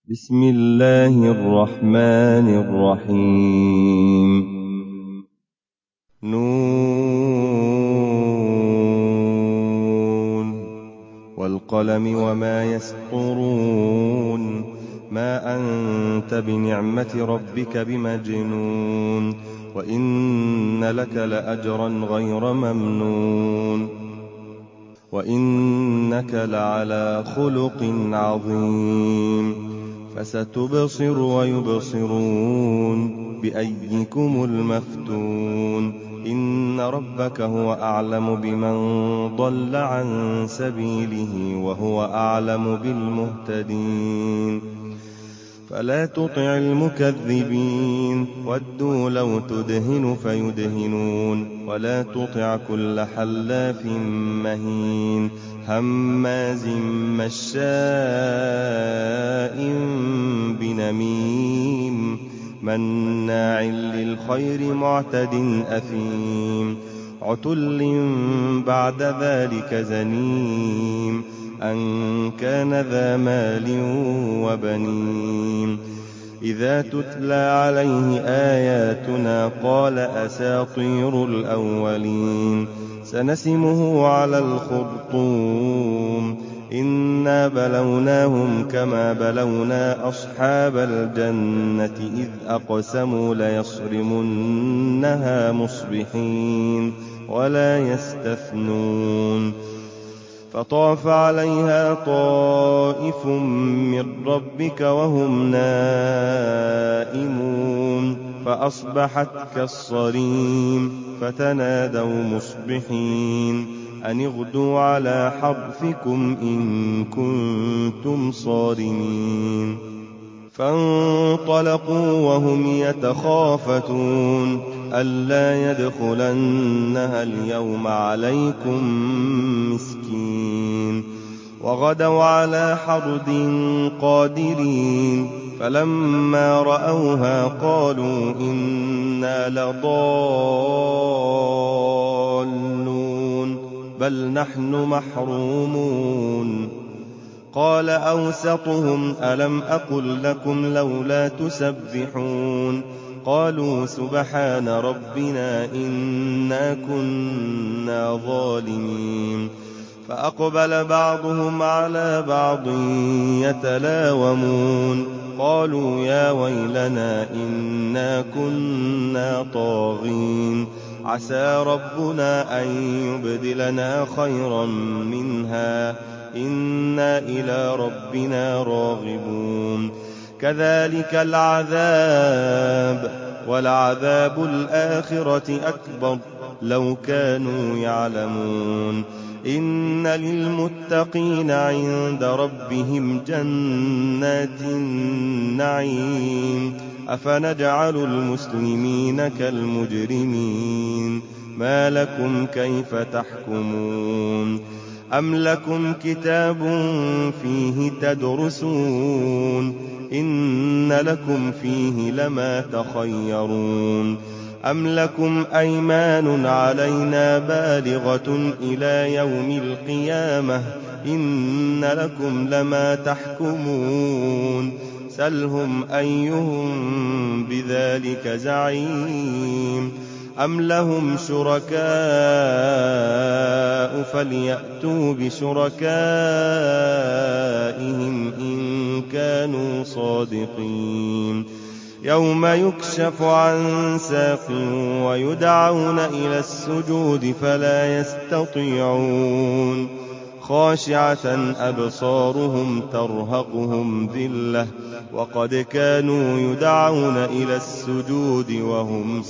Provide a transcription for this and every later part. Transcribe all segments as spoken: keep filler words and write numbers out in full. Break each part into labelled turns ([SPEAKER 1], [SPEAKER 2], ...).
[SPEAKER 1] بسم الله الرحمن الرحيم نون والقلم وما يسطرون ما أنت بنعمة ربك بمجنون وإن لك لأجرا غير ممنون وإنك لعلى خلق عظيم فستبصر ويبصرون بأيكم المفتون إن ربك هو أعلم بمن ضل عن سبيله وهو أعلم بالمهتدين فلا تطع المكذبين ودوا لو تدهن فيدهنون ولا تطع كل حلاف مهين هماز مشاء بنميم مناع للخير معتد أثيم عتل بعد ذلك زنيم أن كان ذا مال وبنين إذا تتلى عليه آياتنا قال أساطير الأولين سنسمه على الخرطوم إنا بلوناهم كما بلونا أصحاب الجنة إذ أقسموا ليصرمنها مصبحين ولا يستثنون فطاف عليها طائف من ربك وهم نائمون فأصبحت كالصريم فتنادوا مصبحين أن اغدوا على حرثكم إن كنتم صارمين فانطلقوا وهم يتخافتون ألا يدخلنها اليوم عليكم مسكين وغدوا على حرد قادرين فلما رأوها قالوا إنا لضالون بل نحن محرومون قال أوسطهم ألم أقل لكم لولا تسبحون قالوا سبحان ربنا إنا كنا ظالمين فأقبل بعضهم على بعض يتلاومون قالوا يا ويلنا إنا كنا طاغين عسى ربنا أن يبدلنا خيرا منها إنا إلى ربنا راغبون كذلك العذاب ولعذاب الآخرة أكبر لو كانوا يعلمون إن للمتقين عند ربهم جنات النعيم أفنجعل المسلمين كالمجرمين ما لكم كيف تحكمون أم لكم كتاب فيه تدرسون إن لكم فيه لما تخيرون أم لكم أيمان علينا بالغة إلى يوم القيامة إن لكم لما تحكمون سلهم أيهم بذلك زعيم أم لهم شركاء فليأتوا بشركائهم إن كانوا صادقين يوم يكشف عن ساق ويدعون إلى السجود فلا يستطيعون خاشعة أبصارهم ترهقهم ذلة وقد كانوا يدعون إلى السجود وهم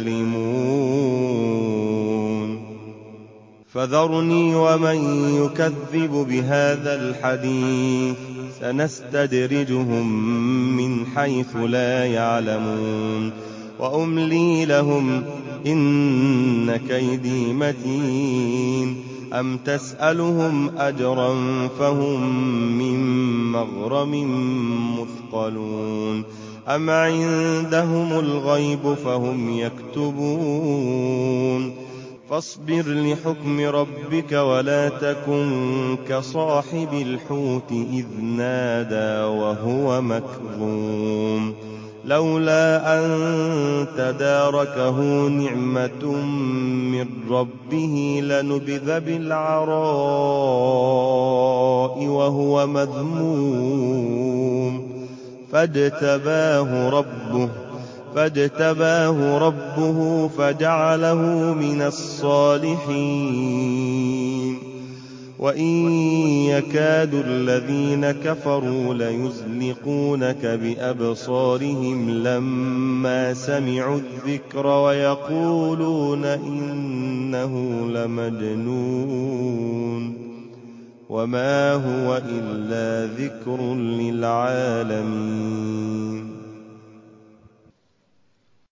[SPEAKER 1] سالمون فذرني ومن يكذب بهذا الحديث سنستدرجهم من حيث لا يعلمون وأملي لهم إن كيدي متين أم تسألهم أجرا فهم من مغرم مثقلون أم عندهم الغيب فهم يكتبون فاصبر لحكم ربك ولا تكن كصاحب الحوت إذ نادى وهو مكظوم لولا أن تداركه نعمة من ربه لنبذ بالعراء وهو مذموم فاجتباه ربه فاجتباه ربه فجعله من الصالحين وإن يكاد الذين كفروا ليزلقونك بأبصارهم لما سمعوا الذكر ويقولون إنه لمجنون وما هو إلا ذكر للعالمين